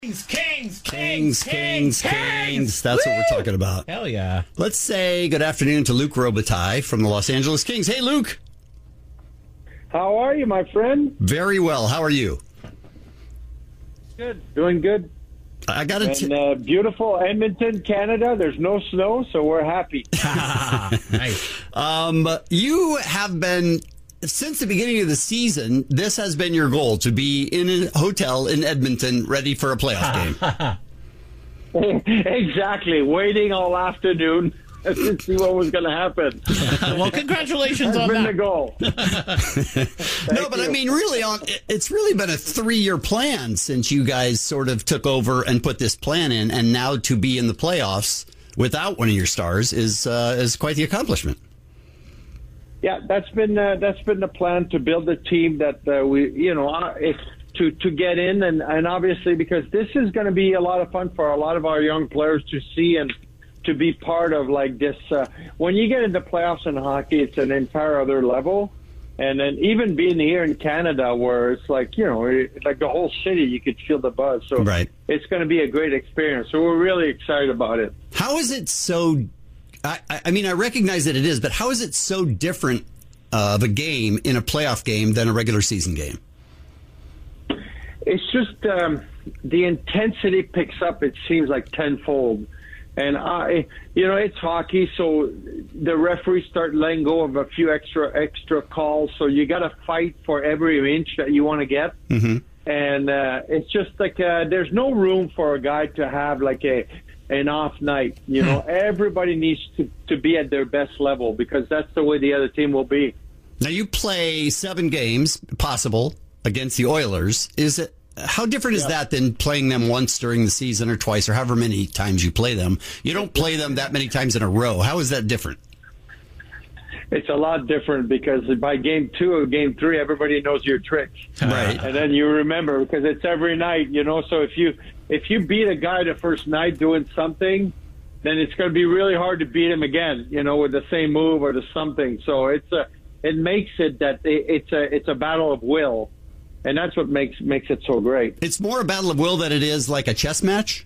Kings. That's what we're talking about. Hell yeah. Let's say good afternoon to Luc Robitaille from the Los Angeles Kings. Hey, Luc. How are you, my friend? Very well. How are you? Good. Doing good. I got it. Beautiful Edmonton, Canada. There's no snow, so we're happy. Nice. You have been, since the beginning of the season, this has been your goal, to be in a hotel in Edmonton ready for a playoff game. Exactly. Waiting all afternoon to see what was going to happen. Well, congratulations That's on been that. the goal. No, but I mean, really, it's really been a 3-year plan since you guys sort of took over and put this plan in, and now to be in the playoffs without one of your stars is quite the accomplishment. Yeah, that's been the plan, to build a team that to get in, and obviously because this is going to be a lot of fun for a lot of our young players to see and to be part of, like this. When you get into playoffs in hockey, it's an entire other level. And then even being here in Canada, where it's like, like the whole city, you could feel the buzz. So Right. It's going to be a great experience. So we're really excited about it. How is it so? I mean, I recognize that it is, but how is it so different of a game in a playoff game than a regular season game? It's just the intensity picks up, it seems like tenfold. And, it's hockey, so the referees start letting go of a few extra calls. So you got to fight for every inch that you want to get. Mm-hmm. And it's just like there's no room for a guy to have like an off night. Everybody needs to be at their best level, because that's the way the other team will be. Now, you play 7 games, possible, against the Oilers. How different is that than playing them once during the season or twice or however many times you play them? You don't play them that many times in a row. How is that different? It's a lot different, because by game 2 or game 3, everybody knows your tricks. Right. And then you remember, because it's every night, so if you beat a guy the first night doing something, then it's going to be really hard to beat him again, with the same move or the something. So it makes it that it's a battle of will. And that's what makes it so great. It's more a battle of will than it is like a chess match?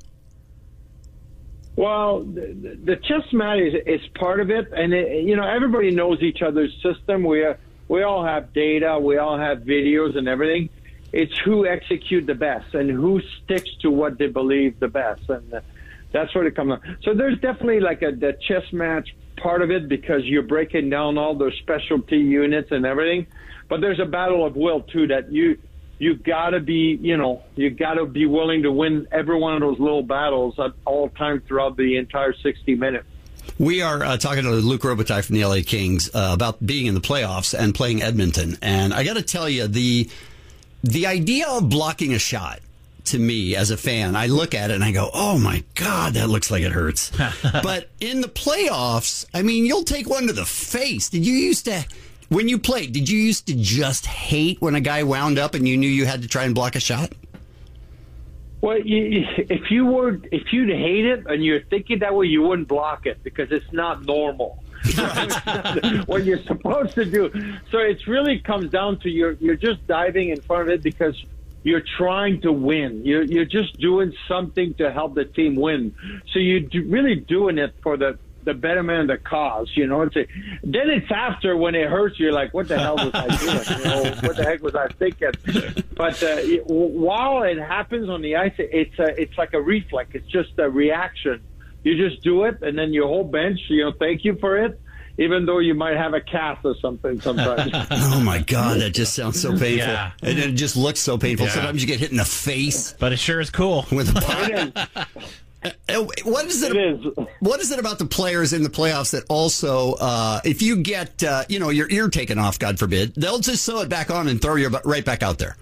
Well, the chess match is part of it. And, everybody knows each other's system. We all have data. We all have videos and everything. It's who execute the best and who sticks to what they believe the best. And that's where it comes on. So there's definitely like the chess match part of it, because you're breaking down all those specialty units and everything. But there's a battle of will too, that you gotta be, you gotta be willing to win every one of those little battles at all times throughout the entire 60 minutes. We are talking to Luc Robitaille from the LA Kings about being in the playoffs and playing Edmonton. And I got to tell you, the idea of blocking a shot, to me as a fan, I look at it and I go, oh my God, that looks like it hurts. But in the playoffs, I mean, you'll take one to the face. When you played, did you used to just hate when a guy wound up and you knew you had to try and block a shot? Well, if you'd hate it and you're thinking that way, you wouldn't block it, because it's not normal. It's not what you're supposed to do. So it really comes down to you're just diving in front of it because you're trying to win. You're just doing something to help the team win. So you're really doing it for the betterment of the cause, then it's after, when it hurts, you're like, what the hell was I doing? What the heck was I thinking? But while it happens on the ice, it's like a reflex. It's just a reaction. You just do it, and then your whole bench, thank you for it, even though you might have a cast or something sometimes. Oh my God, that just sounds so painful. Yeah. And it just looks so painful. Yeah. Sometimes you get hit in the face. But it sure is cool. With a puck. What is it about the players in the playoffs that also, if you get, your ear taken off, God forbid, they'll just sew it back on and throw you right back out there?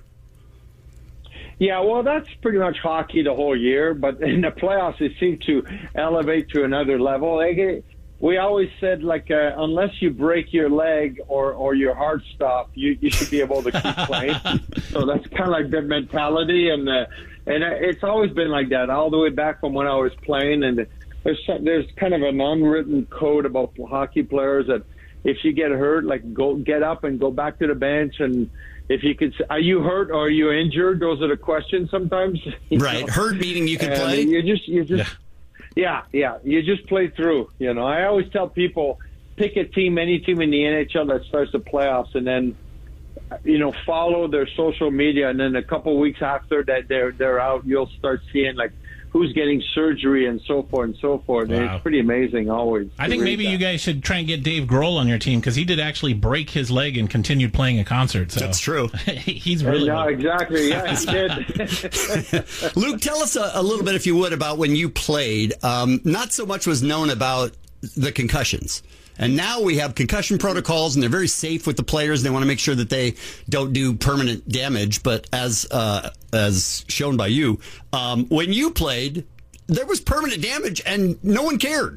Yeah, well, that's pretty much hockey the whole year. But in the playoffs, it seemed to elevate to another level. We always said, unless you break your leg or your heart stop, you should be able to keep playing. So that's kind of like the mentality. And it's always been like that all the way back from when I was playing. And there's kind of an unwritten code about hockey players that if you get hurt, get up and go back to the bench and if you could, are you hurt or are you injured? Those are the questions sometimes. Right. Hurt meaning you can And play? You just, yeah. You just play through. I always tell people, pick a team, any team in the NHL that starts the playoffs, and then, follow their social media, and then a couple weeks after that they're out, you'll start seeing like who's getting surgery and so forth and so forth. Wow. And it's pretty amazing always. I think maybe you guys should try and get Dave Grohl on your team because he did actually break his leg and continued playing a concert. So. That's true. He's really No, good. exactly. Yeah, he did. Luke, tell us a little bit, if you would, about when you played. Not so much was known about the concussions. And now we have concussion protocols, and they're very safe with the players. They want to make sure that they don't do permanent damage. But as shown by you, when you played, there was permanent damage, and no one cared.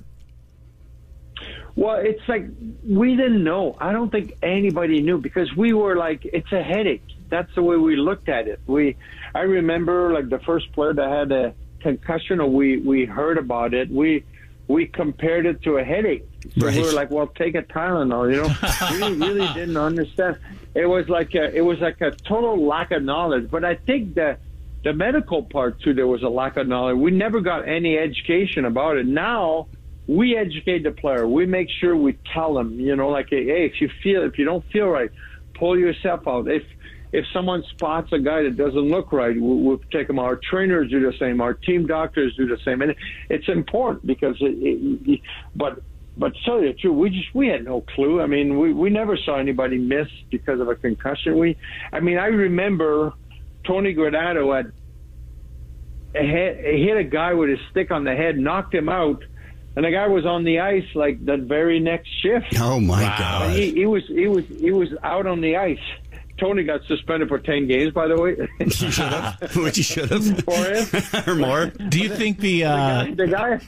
Well, it's like we didn't know. I don't think anybody knew because we were like, it's a headache. That's the way we looked at it. I remember like the first player that had a concussion, or we heard about it. We compared it to a headache. So Right. we were like, well, take a Tylenol, We really didn't understand. It was like a total lack of knowledge. But I think that the medical part too, there was a lack of knowledge. We never got any education about it. Now we educate the player. We make sure we tell them, like, hey, if you don't feel right, pull yourself out. If someone spots a guy that doesn't look right, we'll take them. Our trainers do the same. Our team doctors do the same. And it's important because but to tell you the truth, we had no clue. I mean, we never saw anybody miss because of a concussion. I remember Tony Granato had hit a guy with his stick on the head, knocked him out, and the guy was on the ice like the very next shift. Oh my God! He was out on the ice. Tony got suspended for 10 games, by the way. You should have. Which you should have. For him. Or more. Do you think The guy.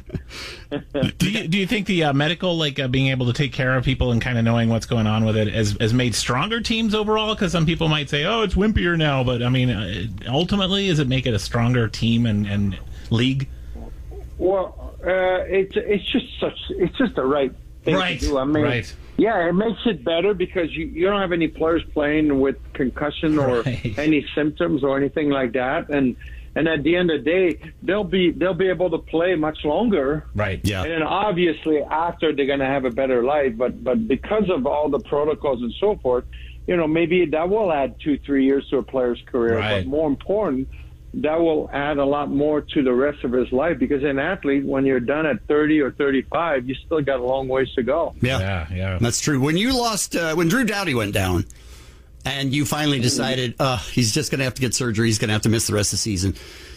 do you think the medical, being able to take care of people and kind of knowing what's going on with it, has made stronger teams overall? Because some people might say, "Oh, it's wimpier now," but I mean, ultimately, does it make it a stronger team and league? Well, it's just the right thing Right. to do. I mean, Right. Yeah, it makes it better because you don't have any players playing with concussion or Right. any symptoms or anything like that, and at the end of the day, they'll be able to play much longer. Right. Yeah. And then obviously after they're going to have a better life, but because of all the protocols and so forth, maybe that will add 2-3 years to a player's career. Right. But more important, that will add a lot more to the rest of his life because an athlete, when you're done at 30 or 35, you still got a long ways to go. Yeah. That's true. When you lost, when Drew Doughty went down, and you finally decided he's just going to have to get surgery, he's going to have to miss the rest of the season.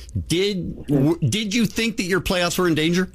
Did you think that your playoffs were in danger?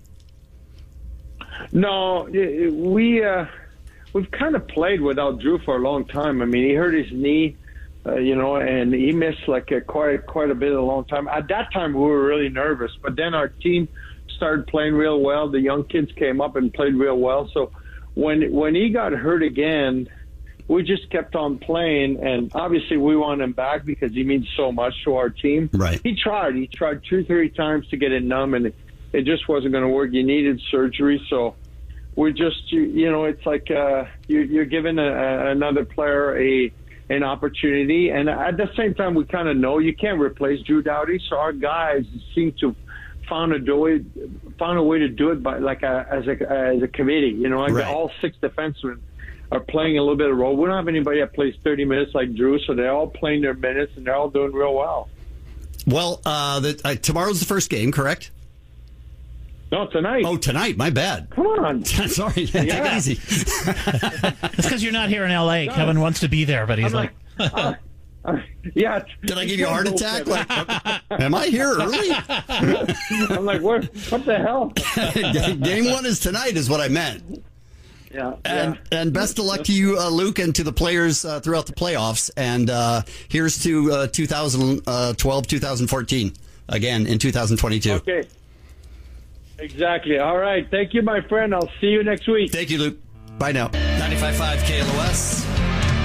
No, we've kind of played without Drew for a long time. I mean, he hurt his knee. And he missed quite a bit of a long time. At that time, we were really nervous. But then our team started playing real well. The young kids came up and played real well. So when he got hurt again, we just kept on playing. And obviously, we want him back because he means so much to our team. Right. He tried 2-3 times to get it numb, and it just wasn't going to work. You needed surgery, so. We're just, it's like you're giving another player an opportunity, and at the same time, we kind of know you can't replace Drew Doughty. So our guys seem to found a way to do it by as a committee. Right. All 6 defensemen are playing a little bit of role. We don't have anybody that plays 30 minutes like Drew, so they're all playing their minutes and they're all doing real well. Well, tomorrow's the first game, correct? No, tonight. Oh, tonight. My bad. Come on. Sorry. Take it easy. It's because you're not here in L.A. Kevin wants to be there, but he's like yeah. Did I give you a heart attack? Am I here early? I'm like, what the hell? Game 1 is tonight, is what I meant. Yeah. And best of luck to you, Luke, and to the players throughout the playoffs. And here's to 2012, 2014, again in 2022. Okay. Exactly. All right. Thank you, my friend. I'll see you next week. Thank you, Luke. Bye now. 95.5 KLOS.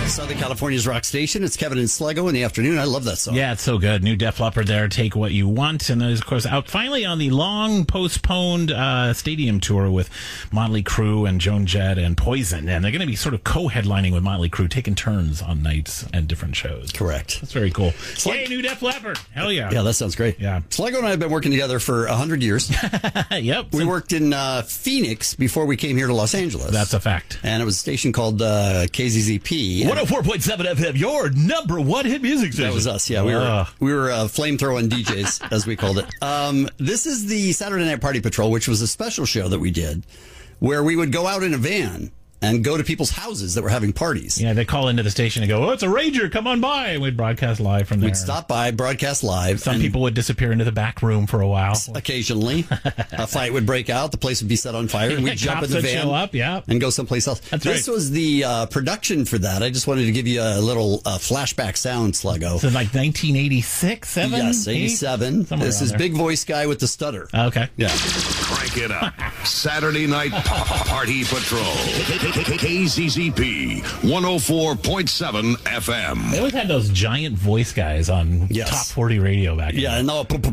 Southern California's rock station. It's Kevin and Slego in the afternoon. I love that song. Yeah, it's so good. New Def Leppard there, Take What You Want. And is, of course, out finally on the long postponed stadium tour with Motley Crue and Joan Jett and Poison. And they're going to be sort of co-headlining with Motley Crue, taking turns on nights and different shows. Correct. That's very cool. Hey, New Def Leppard. Hell yeah. Yeah, that sounds great. Yeah. Slego and I have been working together for 100 years. Yep. We worked in Phoenix before we came here to Los Angeles. That's a fact. And it was a station called KZZP. 104.7 FM, your number one hit music station. That was us, yeah. We were flamethrowing DJs, as we called it. This is the Saturday Night Party Patrol, which was a special show that we did, where we would go out in a van and go to people's houses that were having parties. Yeah, they call into the station and go, "Oh, it's a rager, come on by." And we'd broadcast live from there. We'd stop by, broadcast live. Some people would disappear into the back room for a while. Occasionally. A fight would break out. The place would be set on fire. And we'd jump in the van show up, yeah, and go someplace else. This was the production for that. I just wanted to give you a little flashback sound, Slego. So like 1986, 7? Yes, 87. This is Big Voice Guy with the stutter. Okay. Yeah. Crank it up. Saturday Night Party Patrol. KZZP 104.7 FM. They always had those giant voice guys on Top 40 radio back then. Yeah, and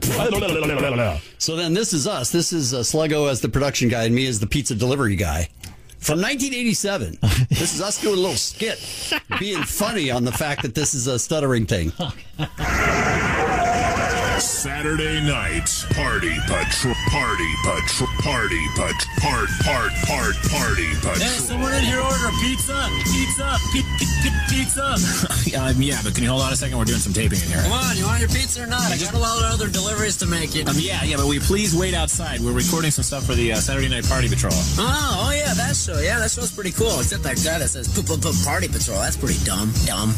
so then this is us. This is Slego as the production guy and me as the pizza delivery guy. From 1987. This is us doing a little skit, being funny on the fact that this is a stuttering thing. Saturday Night Party Patrol. Party Patrol. Party Patrol. Party Patrol. Hey, someone in here order pizza? Pizza? Yeah, but can you hold on a second? We're doing some taping in here. Come on, you want your pizza or not? I got a lot of other deliveries to make it. Yeah, but will you please wait outside? We're recording some stuff for the Saturday Night Party Patrol. Oh yeah, that show. Yeah, that show's pretty cool. Except that guy that says Party Patrol. That's pretty dumb.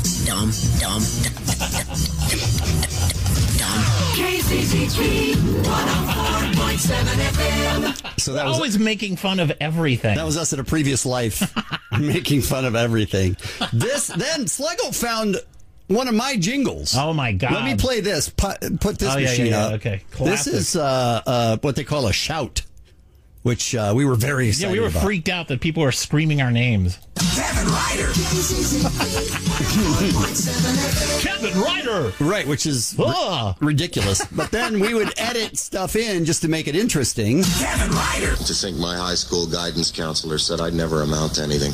KZZP 104.7 FM. So that was always making fun of everything. That was us in a previous life, making fun of everything. Then Slego found one of my jingles. Oh my God! Let me play this. Put this machine up. Okay, classic. This is what they call a shout, which we were very excited about. Yeah, we were freaked out that people were screaming our names. Kevin Ryder. Kevin Ryder. Right, which is ridiculous. But then we would edit stuff in just to make it interesting. Kevin Ryder. To think my high school guidance counselor said I'd never amount to anything.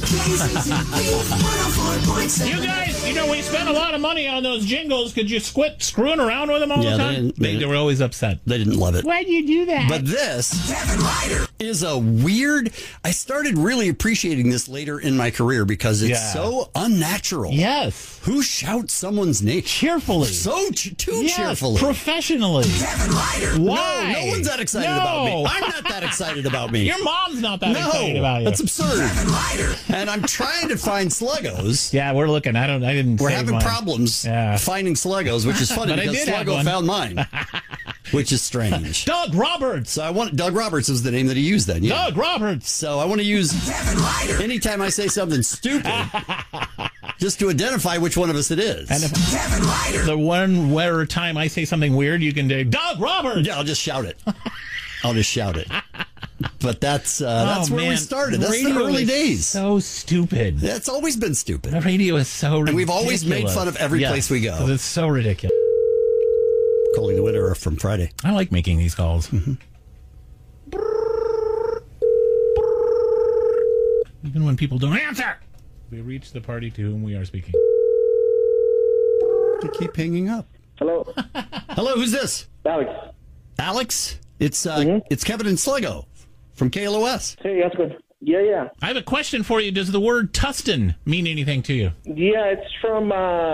You guys, we spent a lot of money on those jingles. Could you quit screwing around with them all the time? They were always upset. They didn't love it. Why'd you do that? But this Kevin Ryder is a weird... I started really appreciating this later in my career because it's so unnatural. Yes. Who shouts someone's name? Cheerfully. So cheerfully. Professionally. Kevin Ryder. Why? No one's that excited about me. I'm not that excited about me. Your mom's not that excited about you. That's absurd. Kevin Ryder. And I'm trying to find Slegos. Yeah, we're looking. We're having problems finding Slegos, which is funny because Slego found mine. Which is strange. Doug Roberts. So Doug Roberts was the name that he used then. Yeah. Doug Roberts. So I want to use anytime I say something stupid, just to identify which one of us it is. And if Kevin Ryder. The one where time I say something weird, you can do Doug Roberts. Yeah, I'll just shout it. But that's where we started. That's the early days. So stupid. It's always been stupid. The radio is so ridiculous. And we've always made fun of every place we go. It's so ridiculous. Calling the winner from Friday. I like making these calls. Mm-hmm. Even when people don't answer. We reach the party to whom we are speaking. They keep hanging up. Hello. Hello, who's this? Alex. Alex? It's Kevin and Slego from KLOS. Hey, that's good. Yeah. I have a question for you. Does the word Tustin mean anything to you? Yeah, it's from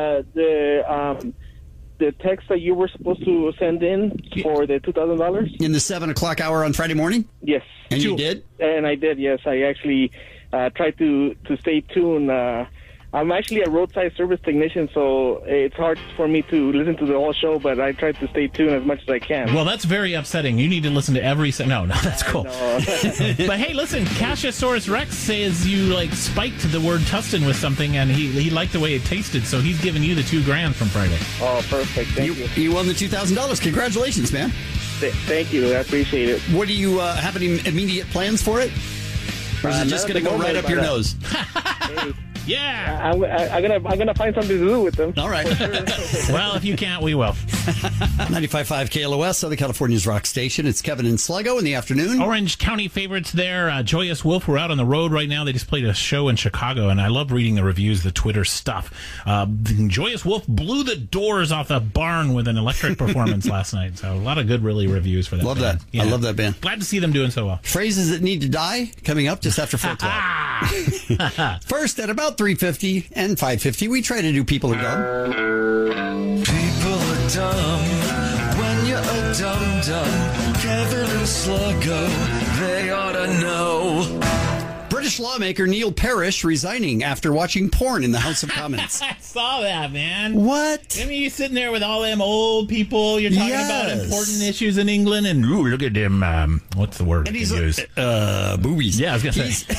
the text that you were supposed to send in for the $2,000. In the 7 o'clock hour on Friday morning? Yes. And you did? And I did, yes. I actually tried to stay tuned. I'm actually a roadside service technician, so it's hard for me to listen to the whole show, but I try to stay tuned as much as I can. Well, that's very upsetting. You need to listen to every... No, that's cool. But hey, listen, Cassiusaurus Rex says you spiked the word Tustin with something, and he liked the way it tasted, so he's giving you the $2,000 from Friday. Oh, perfect. Thank you. You won the $2,000. Congratulations, man. Thank you. I appreciate it. What do you have any immediate plans for it? Or is it just going to go right up your nose? Hey, Yeah. I'm gonna find something to do with them. All right. Well, if you can't, we will. 95.5 KLOS, Southern California's rock station. It's Kevin and Sluggo in the afternoon. Orange County favorites there. Joyous Wolf, we're out on the road right now. They just played a show in Chicago, and I love reading the reviews, the Twitter stuff. Joyous Wolf blew the doors off the barn with an electric performance last night. So a lot of good, really, reviews for that Love band. that. Yeah. I love that band. Glad to see them doing so well. Phrases that need to die coming up just after 4 o'clock. First, at about 3:50 and 5:50, we try to do People Are Dumb. People are dumb when you're a dum-dum. Kevin and Sluggo, they ought to know. British lawmaker Neil Parish resigning after watching porn in the House of Commons. I saw that, man. What? I mean, you're sitting there with all them old people. You're talking about important issues in England, and ooh, look at them. What's the word? And he's boobies. Yeah, I was gonna say.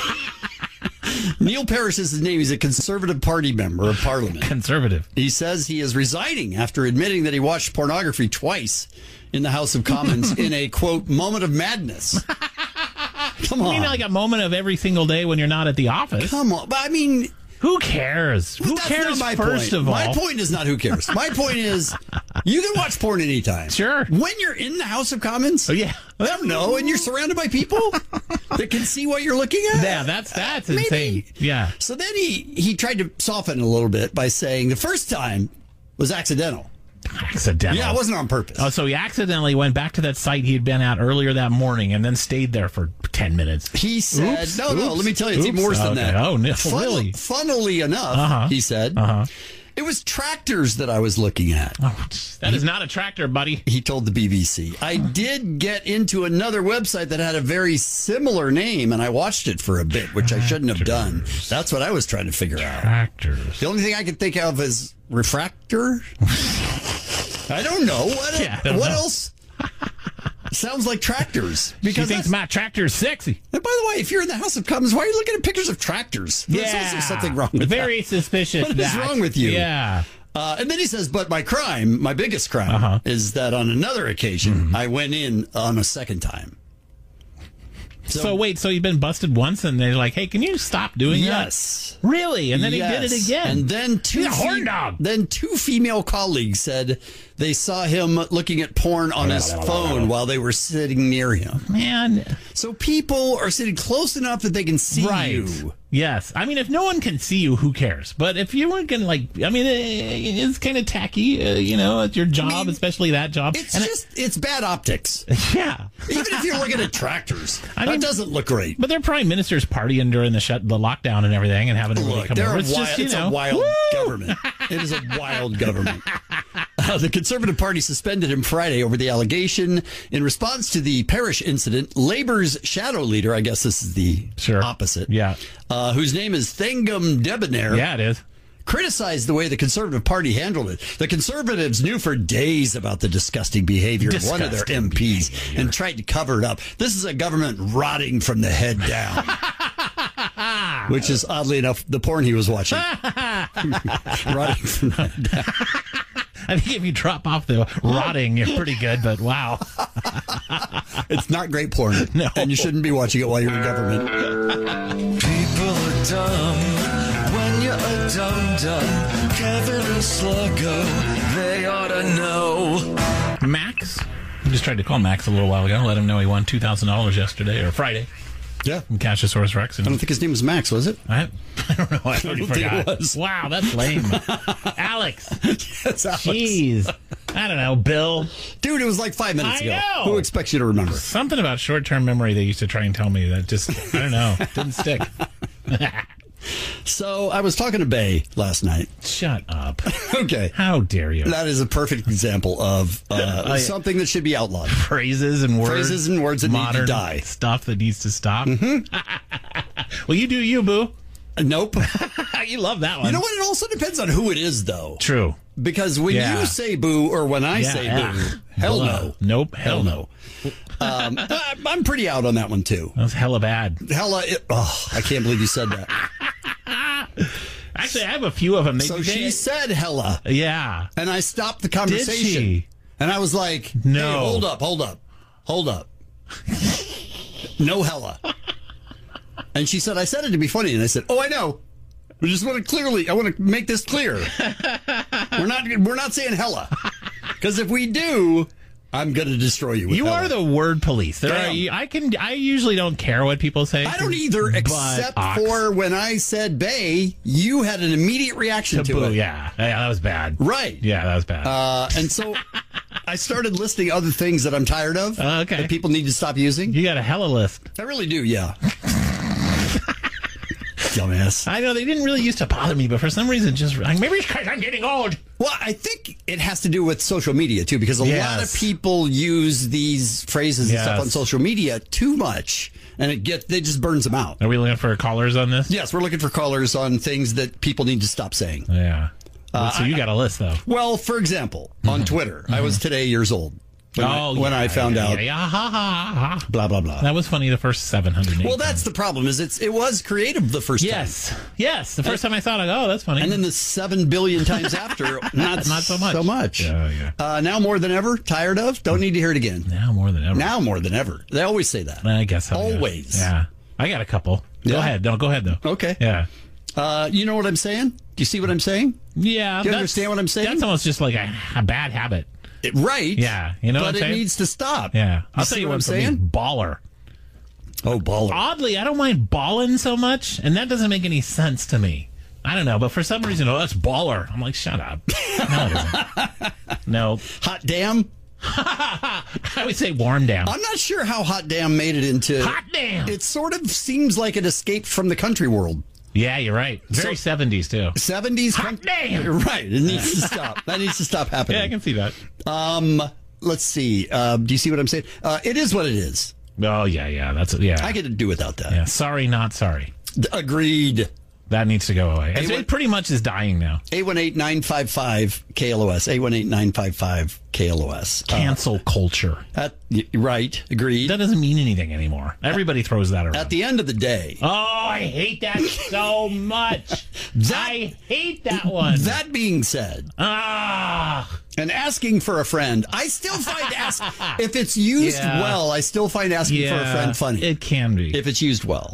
Neil Parish is his name. He's a Conservative Party member of Parliament. Conservative. He says he is resigning after admitting that he watched pornography twice in the House of Commons in a, quote, moment of madness. Come on. I mean, like a moment of every single day when you're not at the office. Come on. But I mean, who cares? Who cares, first of all? My point is not who cares. My point is you can watch porn anytime. Sure. When you're in the House of Commons? Oh, yeah. I don't know. And you're surrounded by people that can see what you're looking at? Yeah, that's insane. Yeah. So then he tried to soften it a little bit by saying the first time was accidental. Accidental. Yeah, it wasn't on purpose. Oh, so he accidentally went back to that site he had been at earlier that morning and then stayed there for 10 minutes. He said, no, let me tell you, it's even worse than that. Oh, no, really? Funnily enough, he said, it was tractors that I was looking at. Oh, that is not a tractor, buddy. He told the BBC. I did get into another website that had a very similar name, and I watched it for a bit, which I shouldn't have done. That's what I was trying to figure out. Tractors. The only thing I could think of is refractor. I don't know. What else sounds like tractors? Because she thinks my tractor's sexy. And by the way, if you're in the House of Commons, why are you looking at pictures of tractors? There's also something wrong with Very that. suspicious. What is wrong with you? Yeah. And then he says, but my biggest crime, is that on another occasion, I went in on a second time. So wait, so you've been busted once, and they're like, "Hey, can you stop doing that?" Yes, really. And then he did it again. And then He's a horn dog. Then two female colleagues said they saw him looking at porn on his phone while they were sitting near him. Man, so people are sitting close enough that they can see you. Yes. I mean, if no one can see you, who cares? But if you weren't going to, it's kind of tacky, it's your job, especially that job. It's bad optics. Yeah. Even if you're looking at tractors, that doesn't look great. But their prime ministers partying during the lockdown and everything and having everybody come over. It's a wild government. It is a wild government. The Conservative Party suspended him Friday over the allegation. In response to the Parish incident, Labour's shadow leader, I guess this is the opposite, whose name is Thangam Debonair. Yeah, it is. Criticized the way the Conservative Party handled it. The Conservatives knew for days about the disgusting behavior of one of their MPs and tried to cover it up. This is a government rotting from the head down. Which is, oddly enough, the porn he was watching. Rotting from the head down. I think if you drop off the rotting, you're pretty good, but wow. It's not great porn. No. And you shouldn't be watching it while you're in government. People are dumb when you're a dum-dum. Kevin and Sluggo, they ought to know. Max? I just tried to call Max a little while ago, let him know he won $2,000 yesterday, or Friday. Yeah. From Cashosaurus Rex. I don't think his name was Max, was it? I don't know. I already forgot. It was. Wow, that's lame. Alex. Yes, Alex. Jeez. I don't know, Bill. Dude, it was like 5 minutes ago. I know. Who expects you to remember? Something about short-term memory they used to try and tell me that just, I don't know, didn't stick. So I was talking to Bay last night. Shut up. Okay. How dare you? That is a perfect example of something that should be outlawed. Phrases and words that need to die. Stuff that needs to stop. Well, you do you, boo. Nope. You love that one. You know what? It also depends on who it is, though. True. Because when you say boo or when I say boo, hell no. Nope. Hell no. I'm pretty out on that one, too. That was hella bad. I can't believe you said that. Actually, I have a few of them. She said hella. Yeah. And I stopped the conversation. Did she? And I was like, no. Hey, hold up. No hella. And she said, I said it to be funny. And I said, oh, I know. We just want to I want to make this clear. We're not saying hella. Because if we do, I'm going to destroy you. You are the word police. I usually don't care what people say. I don't either, except for when I said Bay, you had an immediate reaction to it. Yeah, that was bad. Right. Yeah, that was bad. And so I started listing other things that I'm tired of that people need to stop using. You got a hella list. I really do, yeah. Dumbass. I know they didn't really used to bother me, but for some reason, maybe it's because I'm getting old. Well, I think it has to do with social media, too, because a lot of people use these phrases and stuff on social media too much, and it just burns them out. Are we looking for callers on this? Yes, we're looking for callers on things that people need to stop saying. Yeah. So you got a list, though. Well, for example, on Twitter, I was today years old. When I found out, blah, blah, blah. That was funny the first 700 Well, that's the problem, is it was creative the first time. Yes. The first time I saw it, that's funny. And then the 7 billion times after, not so much. Yeah. Now more than ever, tired of, don't need to hear it again. Now more than ever. They always say that. I guess so. Always. Yeah. I got a couple. Go ahead. No, go ahead, though. Okay. Yeah. You know what I'm saying? Do you see what I'm saying? Yeah. Do you understand what I'm saying? That's almost just like a bad habit. Right. Yeah. You know what I'm saying? But it needs to stop. Yeah. I'll tell you what I'm saying. Baller. Oh, baller. Oddly, I don't mind balling so much, and that doesn't make any sense to me. I don't know, but for some reason, that's baller. I'm like, shut up. No, it isn't. No. Hot damn? I would say warm damn. I'm not sure how hot damn made it into... Hot damn! It sort of seems like it escaped from the country world. Yeah, you're right. Very 70s, too. 70s? Hot damn! Right. It needs to stop. That needs to stop happening. Yeah, I can see that. Let's see. Do you see what I'm saying? It is what it is. Oh, yeah. I get to do without that. Yeah, sorry, not sorry. Agreed. That needs to go away. It pretty much is dying now. 818-955-KLOS. 818-955-KLOS. Cancel culture. Right. Agreed. That doesn't mean anything anymore. Everybody throws that around. At the end of the day. Oh, I hate that so much. I hate that one. That being said. And asking for a friend. I still find if it's used well, I still find asking for a friend funny. It can be. If it's used well.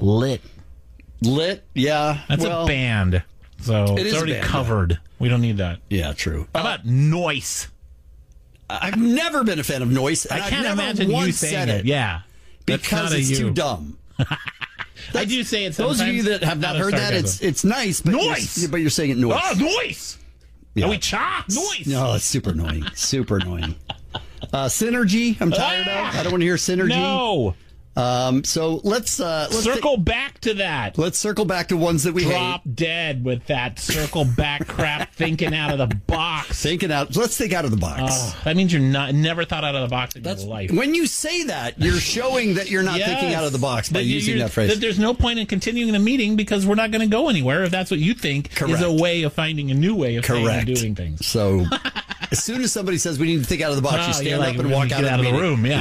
Lit, yeah. That's a band, so it's already covered. Yeah. We don't need that. Yeah, true. How about noise? I've never been a fan of noise. And I can't imagine you saying it. Yeah, because it's too dumb. I do say it sometimes. Those of you that have not heard that, it's nice. But noise! But you're saying it noise. Oh, noise! Yeah. Are we cha? Noise! No, it's super annoying. Super annoying. Synergy, I'm tired of. I don't want to hear synergy. No! So let's circle back to that. Let's circle back to ones that we drop dead with that circle back crap. Thinking out of the box. Let's think out of the box. That means you're never thought out of the box in your life. When you say that, you're showing that you're not thinking out of the box by using that phrase. That there's no point in continuing the meeting because we're not going to go anywhere if that's what you think is a way of finding a new way of saying and doing things. So as soon as somebody says we need to think out of the box, you stand up and walk out of the room. Yeah.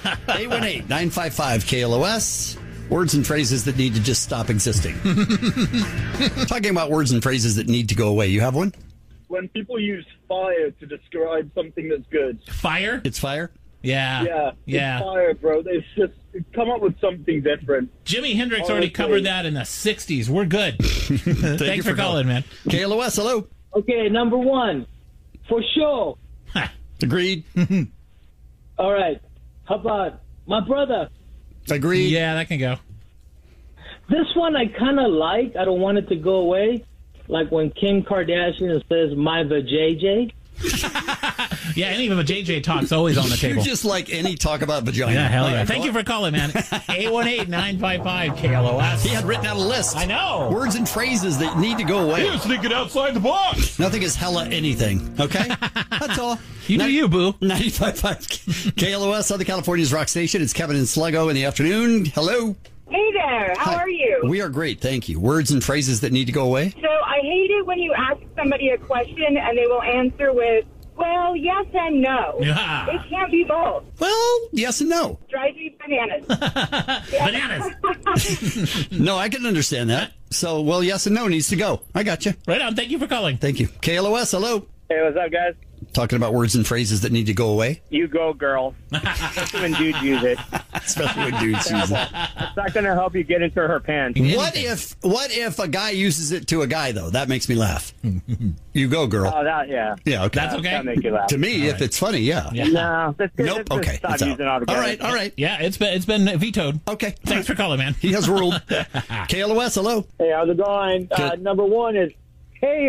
818-955-KLOS. Words and phrases that need to just stop existing. Talking about words and phrases that need to go away. You have one? When people use fire to describe something that's good. Fire? It's fire? Yeah. It's fire, bro. It's just come up with something different. Jimi Hendrix already covered that in the 60s. We're good. Thanks for calling, man. KLOS, hello. Okay, number one. For sure. Agreed. All right. How about my brother? Agreed. Yeah, that can go. This one I kind of like. I don't want it to go away. Like when Kim Kardashian says, my vajayjay. Yeah, any of a JJ talk's always on the table. You're just like any talk about vagina. Yeah, hell yeah. Thank you for calling, man. 818-955-KLOS. He had written out a list. I know. Words and phrases that need to go away. He was thinking outside the box. Nothing is hella anything, okay? That's all. You do you, boo. 95.5 KLOS, Southern California's rock station. It's Kevin and Sluggo in the afternoon. Hello. Hey there. How are you? We are great, thank you. Words and phrases that need to go away? So I hate it when you ask somebody a question and they will answer with, well, yes and no. Yeah. It can't be both. Well, yes and no. Drives me bananas. Bananas. No, I can understand that. So, well, yes and no needs to go. I got you. Right on. Thank you for calling. Thank you. KLOS, hello. Hey, what's up, guys? Talking about words and phrases that need to go away. You go, girl. Especially when dudes use it. Especially when dudes use it. It's not going to help you get into her pants. What if a guy uses it to a guy, though? That makes me laugh. You go, girl. Oh, yeah. Yeah, okay. That's okay. That'll make you laugh. To me, if it's funny, yeah. No, that's good. Nope. Okay. Stop It's using out. All autographs. right. Yeah, it's been vetoed. Okay. Thanks for calling, man. He has ruled. KLOS, hello. Hey, how's it going? Number one is, hey.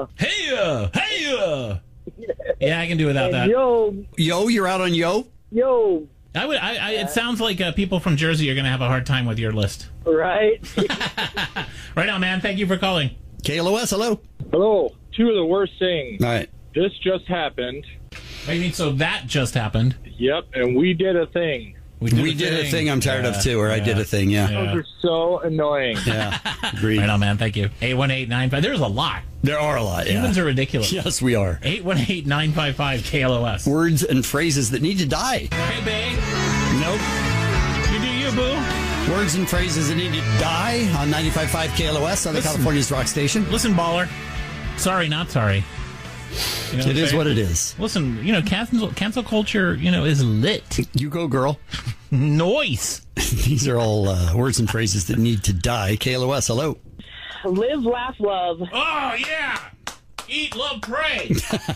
Yeah, I can do without that. Yo, you're out on yo? Yo. It sounds like people from Jersey are going to have a hard time with your list. Right. Right on, man. Thank you for calling. KLOS, hello. Hello. Two of the worst things. All right. This just happened. I mean, so that just happened. Yep, and we did a thing. We did a thing I'm tired of, too, or I did a thing, Those are so annoying. Yeah. Agreed. Right on, man. Thank you. 818-95. There's a lot. There are a lot, yeah. Humans are ridiculous. Yes, we are. 818-955-KLOS. Words and phrases that need to die. Hey, babe. Nope. You do you, boo. Words and phrases that need to die on 95.5 KLOS, Southern California's rock station. Listen, baller. Sorry, not sorry. You know it is what it is. Listen, cancel culture, is lit. You go, girl. Noise. These are all words and phrases that need to die. KLOS, hello. Live, laugh, love. Oh, yeah. Eat, love, pray.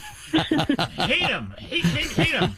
Hate him. Hate him.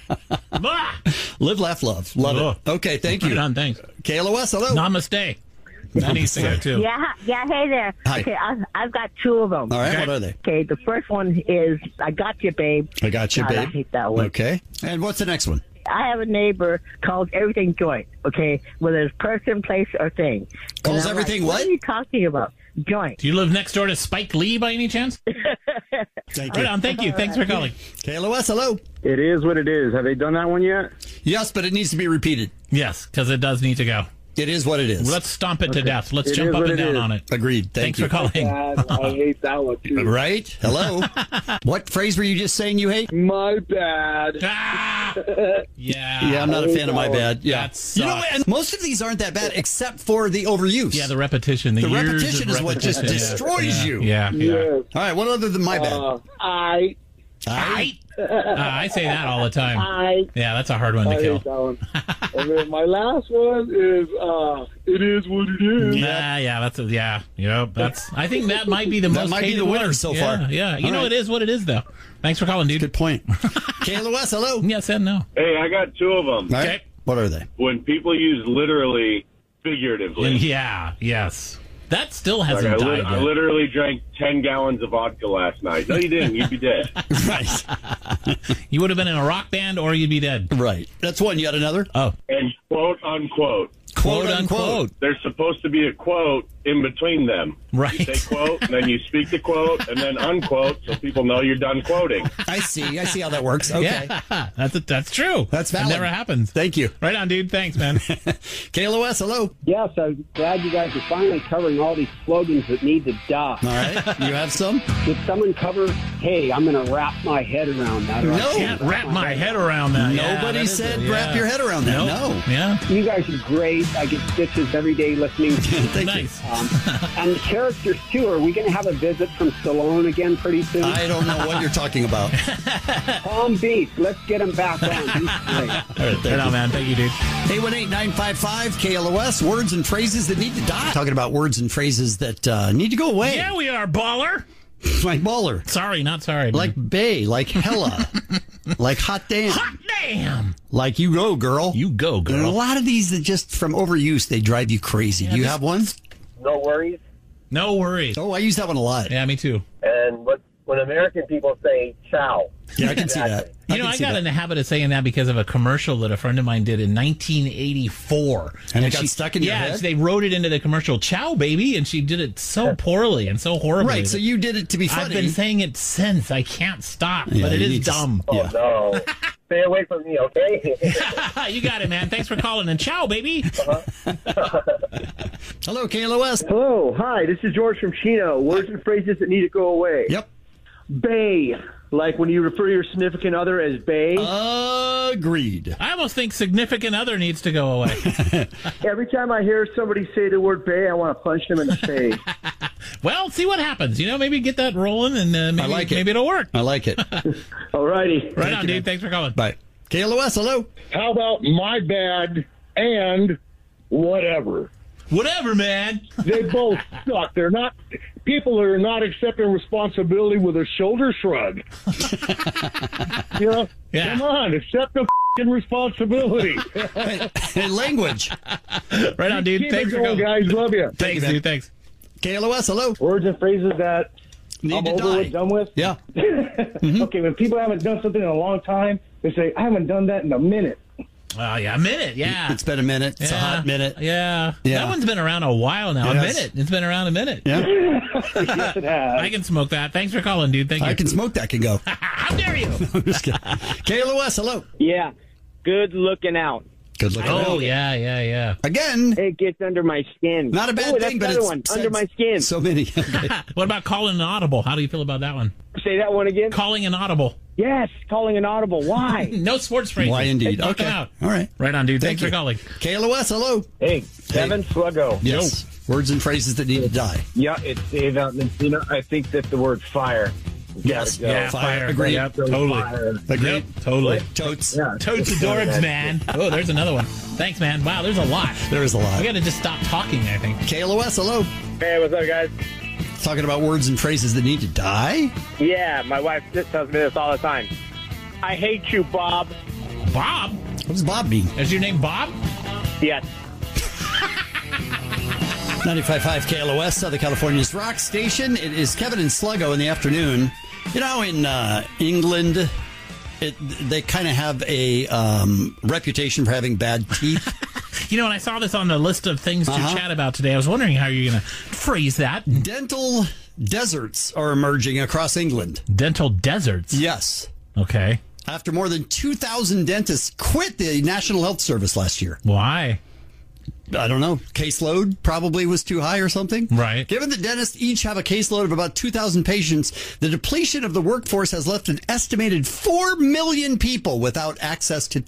Live, laugh, love. Love it. Okay, thank you. Right on, thanks. KLOS, hello. Namaste. That needs to go, too. Yeah, hey there. Hi. Okay, I've got two of them. All right, what are they? Okay, the first one is, I got you, babe. I got you, God, babe. I hate that one. Okay. And what's the next one? I have a neighbor calls everything joint, okay, whether it's person, place, or thing. Calls everything what? what? What are you talking about? Joint. Do you live next door to Spike Lee by any chance? Thank Right on, thank you. Thanks for calling. KLOS, hello. It is what it is. Have they done that one yet? Yes, but it needs to be repeated. Yes, because it does need to go. It is what it is. Let's stomp it to death. Let's It jump is up what and it down is. on it. Agreed. Thanks you. for calling. I hate that one, too. Right? Hello. What phrase were you just saying you hate? My bad. Yeah, I'm not a fan of my bad. Yeah. That You know what? sucks. And most of these aren't that bad except for the overuse. Yeah, the repetition. The years repetition of is what just repetition. destroys you. Yeah. Yes. All right, what other than my bad? I I say that all the time. Yeah, that's a hard one to hate kill. that one. And then my last one is, it is what it is. Yeah, that's. I think that might be the That most might be hated the winner one. so Yeah, far. Yeah, you All know right. it is what it is, though. Thanks for calling, dude. Good point. KLOS, hello. Yes and no. Hey, I got two of them. All right. What are they? When people use literally figuratively. Yeah, yes. That still Like hasn't died I yet. literally drank 10 gallons of vodka last night. No, you didn't. You'd be dead. Right. You would have been in a rock band or you'd be dead. Right. That's one. You got another? Oh. And quote unquote. Quote unquote. There's supposed to be a quote in between them. Right. You say quote, and then you speak the quote, and then unquote, so people know you're done quoting. I see how that works. Okay. Yeah, that's true. That's That valid. never happens. Thank you. Right on, dude. Thanks, man. KLOS, hello. Yes, I'm glad you guys are finally covering all these slogans that need to die. All right. You have some? Did someone cover, hey, I'm going to wrap my head around that? or I No. Can't wrap my head around that. Yeah, Nobody that is said it. wrap your head around that. Nope. No. Yeah. You guys are great. I get stitches every day listening to you. Nice. And the characters, too. Are we going to have a visit from Stallone again pretty soon? I don't know what you're talking about. Palm Beach. Let's get him back on. He's great. All right, Right on, man. Thank you, dude. 818-955 KLOS. Words and phrases that need to die. Talking about words and phrases that need to go away. Yeah, we are, baller. Like baller. Sorry, not sorry. Man. Like bae. Like hella. Like hot damn. hot damn. Like you go, girl. You go, And a girl. lot of these that just from overuse, they drive you crazy. Do you have one? No worries. No worries. Oh, I use that one a lot. Yeah, me too. And when American people say ciao. Yeah, I can see that. You know, I got in the habit of saying that because of a commercial that a friend of mine did in 1984. And it got stuck in your head? Yeah, they wrote it into the commercial, ciao, baby, and she did it so poorly and so horribly. Right, so you did it to be funny. I've been saying it since. I can't stop, Yeah, but it you is need to- dumb. Oh, no. Stay away from me, okay? You got it, man. Thanks for calling, and ciao, baby. Hello, KLOS. Hello. Hi, this is George from Chino. Words and phrases that need to go away. Yep. Bae. Like when you refer to your significant other as bae. Agreed. I almost think significant other needs to go away. Every time I hear somebody say the word bae, I want to punch them in the face. Well, see what happens. Maybe get that rolling, and maybe it'll work. I like it. All righty. Right on, dude. Thanks for calling. Bye. KLOS, hello. How about my bad and whatever? Whatever, man. They both suck. They're not. People are not accepting responsibility with a shoulder shrug. Come on, accept the responsibility. Hey, language. Right on, dude. Keep Thanks it for going, coming. guys. Love you. Thanks, dude. Thanks. KLOS, hello. Words and phrases that Need I'm to over die. with, done with. Yeah. Okay, when people haven't done something in a long time, they say, I haven't done that in a minute. Oh, yeah, a minute, yeah. It's been a minute. It's a hot minute. Yeah. Yeah. That one's been around a while now. Yes. A minute. It's been around a minute. Yeah. Yes, it has. I can smoke that. Thanks for calling, dude. Thank you. I can smoke that can go. How dare you? I'm just kidding. KLOS, hello. Yeah. Good looking out. Good looking. Oh, yeah. Again, It gets under my skin. not a bad Ooh, thing, but that's it's another one. said Under my skin. So many. What about calling an audible? How do you feel about that one? Say that one again. Calling an audible. Yes, calling an audible. Why? No sports phrases. Why indeed? Knock Okay. them out. All right. Right on, dude. Thank Thanks you. for calling. KLOS, hello. Hey, Kevin Sluggo. Yes. Words and phrases that need to die. Yeah, it's Dave out in Encino. I think that the word fire. Yes. Gotta go. Yeah, fire. Agreed. Yep, So totally. fire. Agreed. Yep, totally. Totes. Yeah. Totes adorbs, man. Oh, there's another one. Thanks, man. Wow, there's a lot. There is a lot. We got to just stop talking, I think. KLOS, hello. Hey, what's up, guys? Talking about words and phrases that need to die. Yeah, my wife tells me this all the time. I hate you, Bob. Bob? What does Bob mean? Is your name Bob? Yes. 95.5 KLOS, Southern California's rock station. It is Kevin and Sluggo in the afternoon. In England, they kind of have a reputation for having bad teeth. When I saw this on the list of things to chat about today, I was wondering how you're going to phrase that. Dental deserts are emerging across England. Dental deserts? Yes. Okay. After more than 2,000 dentists quit the National Health Service last year. Why? I don't know. Caseload probably was too high or something. Right. Given that dentists each have a caseload of about 2,000 patients, the depletion of the workforce has left an estimated 4 million people without access to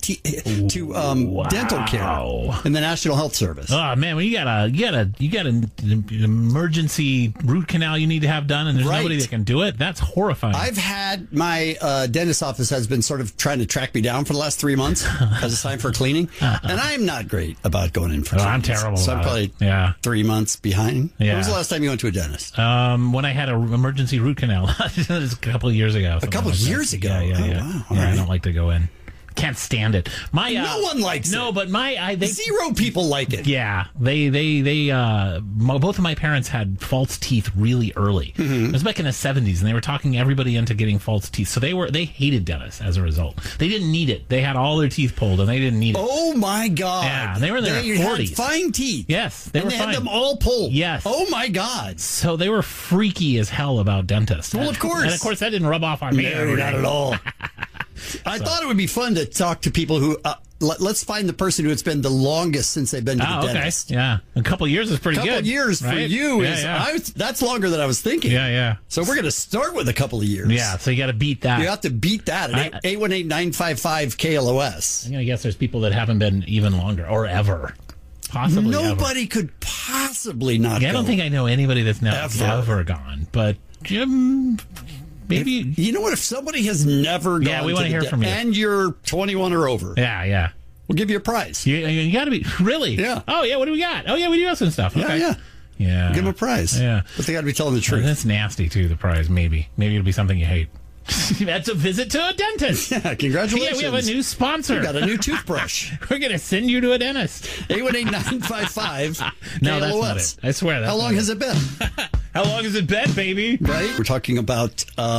dental care in the National Health Service. Oh man, well, you got an emergency root canal you need to have done, and there's nobody that can do it. That's horrifying. I've had my dentist office has been sort of trying to track me down for the last 3 months as it's time for cleaning, and I'm not great about going in for cleaning. I'm terrible. So I'm probably 3 months behind. Yeah. When was the last time you went to a dentist? When I had an emergency root canal. It was a couple of years ago. A couple of years ago? Yeah. Wow. Yeah, I don't like to go in. Can't stand it. No one likes it. No, but zero people like it. Yeah, they both of my parents had false teeth really early. Mm-hmm. It was back in the 70s, and they were talking everybody into getting false teeth. So they hated dentists as a result. They didn't need it. They had all their teeth pulled, and they didn't need it. Oh my God! Yeah, they were in their 40s. Had fine teeth. Yes, they fine. had them all pulled. Yes. Oh my God! So they were freaky as hell about dentists. Well, of course. And of course, that didn't rub off on me. No, not at all. I thought it would be fun to talk to people who. Let's find the person who it's been the longest since they've been to the dentist. Yeah, a couple of years is pretty good. A couple of years right? for you that's longer than I was thinking. Yeah. So we're going to start with a couple of years. Yeah, so you got to beat that. You have to beat that at 818-955-KLOS. I'm going to guess there's people that haven't been even longer or ever. Possibly Nobody ever. Could possibly not go. I don't think I know anybody that's ever gone. But Jim, maybe. You know what? If somebody has never gone we want to hear from you. And you're 21 or over. Yeah. We'll give you a prize. You got to be. Really? Yeah. Oh, yeah. What do we got? Oh, yeah, we do have some stuff. Okay. Yeah. Yeah. Give them a prize. Yeah. But they got to be telling the truth. That's nasty, too, the prize, maybe. Maybe it'll be something you hate. That's a visit to a dentist. Yeah, congratulations. Yeah, we have a new sponsor. We got a new toothbrush. We're going to send you to a dentist. 818-955-KLOS. No, that's not it. I swear that's How long has it been? How long has it been, baby? Right? We're talking about...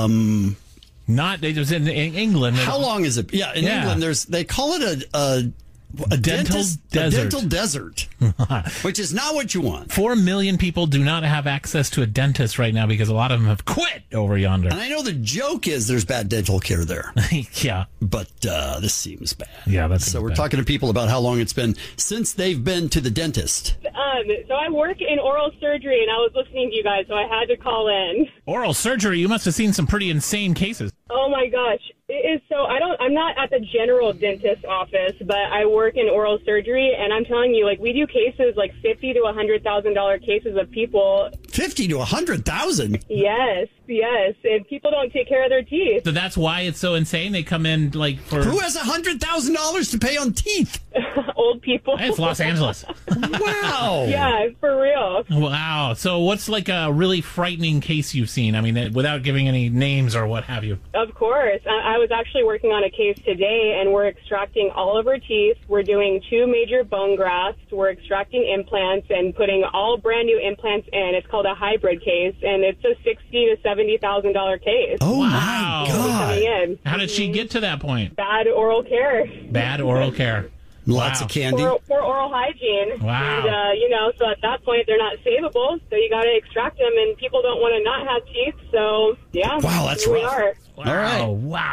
it was in England. How long is it? Yeah, in England, they call it a dental desert, which is not what you want. 4 million people do not have access to a dentist right now because a lot of them have quit over yonder. And I know the joke is there's bad dental care there. Yeah. But this seems bad. Yeah, that's so we're talking to people about how long it's been since they've been to the dentist. So I work in oral surgery, and I was listening to you guys, so I had to call in. Oral surgery? You must have seen some pretty insane cases. Oh my gosh. It is so I'm not at the general dentist office, but I work in oral surgery, and I'm telling you, we do cases like $50,000 to $100,000 cases of people 50 to 100,000. Yes. And people don't take care of their teeth. So that's why it's so insane. They come in like for... Who has $100,000 to pay on teeth? Old people. It's Los Angeles. Wow. Yeah, for real. Wow. So what's like a really frightening case you've seen? I mean, without giving any names or what have you. Of course. I was actually working on a case today, and we're extracting all of her teeth. We're doing 2 major bone grafts. We're extracting implants and putting all brand new implants in. It's called a hybrid case, and it's a $60,000 to $70,000 case. Oh, wow. my God. Coming in. How did she get to that point? Bad oral care. Bad oral care. Lots of candy. For oral hygiene. Wow. And, so at that point, they're not savable, so you got to extract them, and people don't want to not have teeth, so, yeah. Wow, that's here we rough. are. Wow. All right.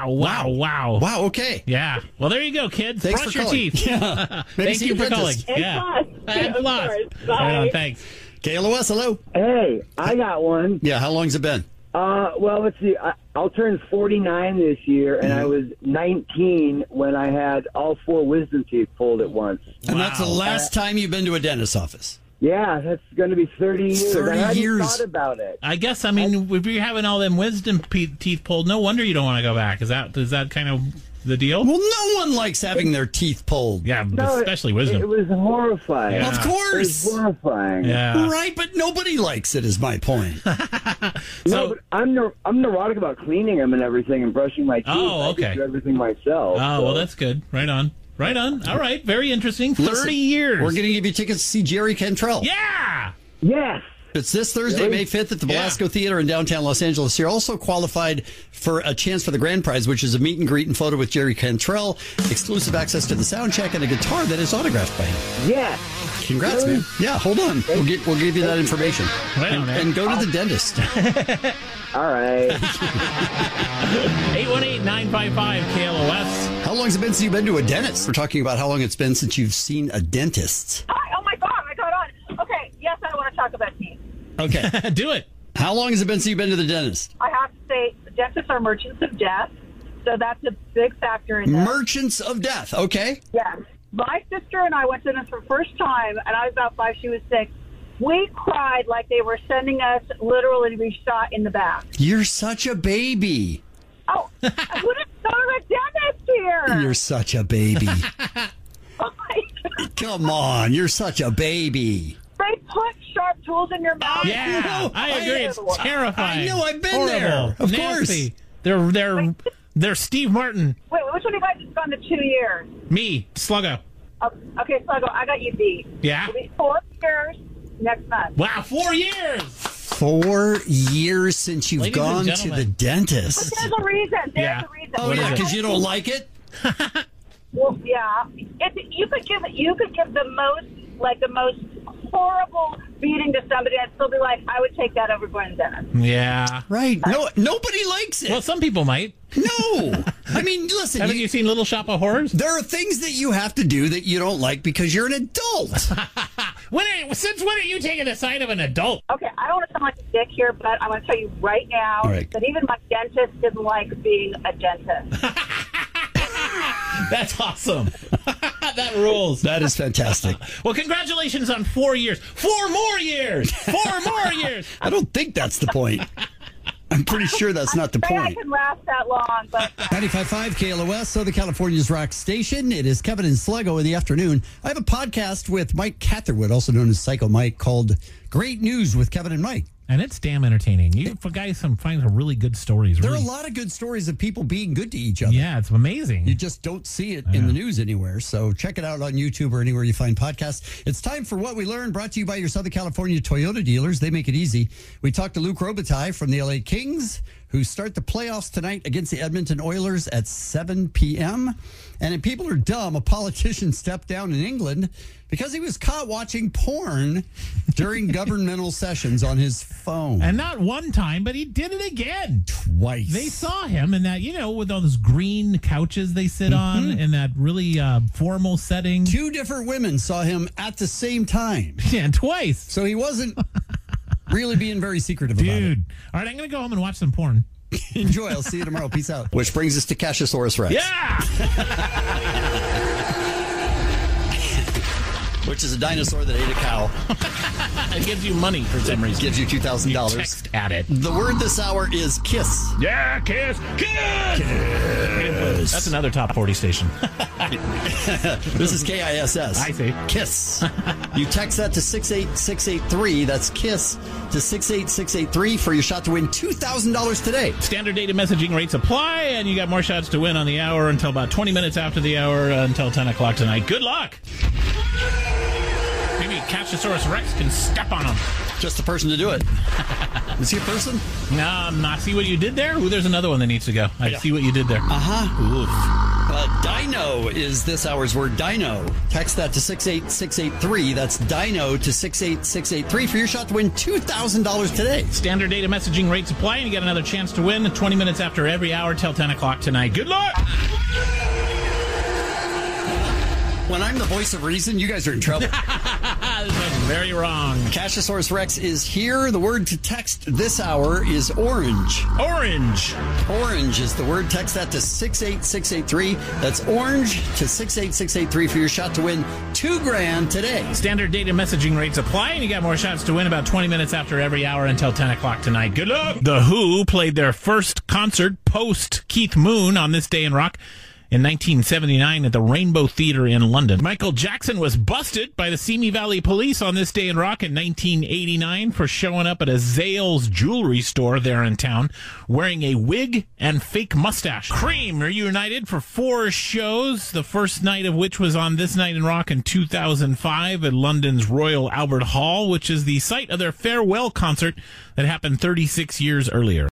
Wow. Wow, okay. Yeah. Well, there you go, kids. Thanks Brush for your calling. teeth. Yeah. Thank you for calling. And Yeah. floss. And Of floss. course. Bye. Right on, thanks. KLOS, hello. Hey, I got one. Yeah, how long's it been? Well, let's see. I'll turn 49 this year, and I was 19 when I had all 4 wisdom teeth pulled at once. And that's the last time you've been to a dentist's office? Yeah, that's going to be 30 years. 30 I hadn't years. thought about it. I guess, if you're having all them wisdom teeth pulled, no wonder you don't want to go back. Is that kind of the deal? Well, no one likes having their teeth pulled. Yeah, No, especially wisdom. It was horrifying. Yeah. Of It course. was horrifying. Yeah. Right, but nobody likes it, is my point. No, but I'm neurotic about cleaning them and everything and brushing my teeth. Oh, okay. I do everything myself. Oh, well, that's good. Right on. All right. Very interesting. 30 Listen, years. We're going to give you tickets to see Jerry Cantrell. Yeah. Yes. It's this Thursday, May 5th at the Belasco Theater in downtown Los Angeles. You're also qualified for a chance for the grand prize, which is a meet and greet and photo with Jerry Cantrell, exclusive access to the sound check, and a guitar that is autographed by him. Yes. Congrats, man. Yeah, hold on. We'll give you that information. Right on, man. And go to the dentist. All right. 818-955-KLOS. How long has it been since you've been to a dentist? We're talking about how long it's been since you've seen a dentist. Hi, oh my God, I got on. Okay, yes, I want to talk about teeth. Okay. Do it. How long has it been since you've been to the dentist? I have to say, dentists are merchants of death, so that's a big factor in this. Merchants of death. Okay. Yes. My sister and I went to this for the first time, and I was about 5, she was 6. We cried like they were sending us literally to be shot in the back. You're such a baby. Oh, I wouldn't go to a dentist here. You're such a baby. Oh my God. Come on. You're such a baby. They put sharp tools in your mouth. Yeah, I agree. It's terrifying. I know. I've been Horrible. there. Of Nasty. course. They're Steve Martin. Wait, which one of you guys has gone to 2 years? Me, Sluggo. Oh, okay, so I got you beat. Yeah? It'll be 4 years next month. Wow, 4 years. 4 years since you've Ladies and gone to gentlemen. the dentist. But there's a reason. There's a reason. Oh, yeah, because you don't like it? Well, yeah. You could give the most horrible beating to somebody and still be like, I would take that over going to the dentist. Yeah. Right. No, nobody likes it. Well, some people might. No. I mean, listen. Haven't you seen Little Shop of Horrors? There are things that you have to do that you don't like because you're an adult. Since when are you taking the side of an adult? Okay, I don't want to sound like a dick here, but I'm going to tell you right now that even my dentist didn't like being a dentist. That's awesome. That rules. That is fantastic. Well, congratulations on 4 years. 4 more years. 4 more years. I don't think that's the point. I'm pretty sure that's not the I point. can last that long, but 95.5 KLOS, Southern California's rock station. It is Kevin and Sluggo in the afternoon. I have a podcast with Mike Catherwood, also known as Psycho Mike, called Great News with Kevin and Mike. And it's damn entertaining. You guys find some really good stories. There are a lot of good stories of people being good to each other. Yeah, it's amazing. You just don't see it in the news anywhere. So check it out on YouTube or anywhere you find podcasts. It's time for What We Learned, brought to you by your Southern California Toyota dealers. They make it easy. We talked to Luc Robitaille from the LA Kings, who start the playoffs tonight against the Edmonton Oilers at 7 p.m. And if people are dumb, a politician stepped down in England because he was caught watching porn during governmental sessions on his phone. And not one time, but he did it again. Twice. They saw him in that, with all those green couches they sit on in that really formal setting. 2 different women saw him at the same time. Yeah, twice. So he wasn't really being very secretive about it. Dude. All right, I'm going to go home and watch some porn. Enjoy. I'll see you tomorrow. Peace out. Which brings us to Cassiosaurus Rex. Yeah! Which is a dinosaur that ate a cow. It gives you money for some reason. Gives you $2,000. Text at it. The word this hour is kiss. Yeah, kiss. Kiss. That's another top 40 station. This is KISS. I see. Kiss. You text that to 68683. That's KISS to 68683 for your shot to win $2,000 today. Standard data messaging rates apply, and you got more shots to win on the hour until about 20 minutes after the hour until 10 o'clock tonight. Good luck. Maybe Cachosaurus Rex can step on him. Just the person to do it. Is he a person? I see what you did there. Ooh, there's another one that needs to go. I see what you did there. Dino is this hour's word, dino. Text that to 68683. That's dino to 68683 for your shot to win $2,000 today. Standard data messaging rates apply, and you get another chance to win 20 minutes after every hour till 10 o'clock tonight. Good luck! When I'm the voice of reason, you guys are in trouble. This is very wrong. Cachosaurus Rex is here. The word to text this hour is orange. Orange. Orange is the word. Text that to 68683. That's orange to 68683 for your shot to win $2,000 today. Standard data messaging rates apply, and you got more shots to win about 20 minutes after every hour until 10 o'clock tonight. Good luck! The Who played their first concert post Keith Moon on this day in rock in 1979 at the Rainbow Theatre in London. Michael Jackson was busted by the Simi Valley Police on this day in rock in 1989 for showing up at a Zales jewelry store there in town wearing a wig and fake mustache. Cream reunited for 4 shows, the first night of which was on This Night in Rock in 2005 at London's Royal Albert Hall, which is the site of their farewell concert that happened 36 years earlier.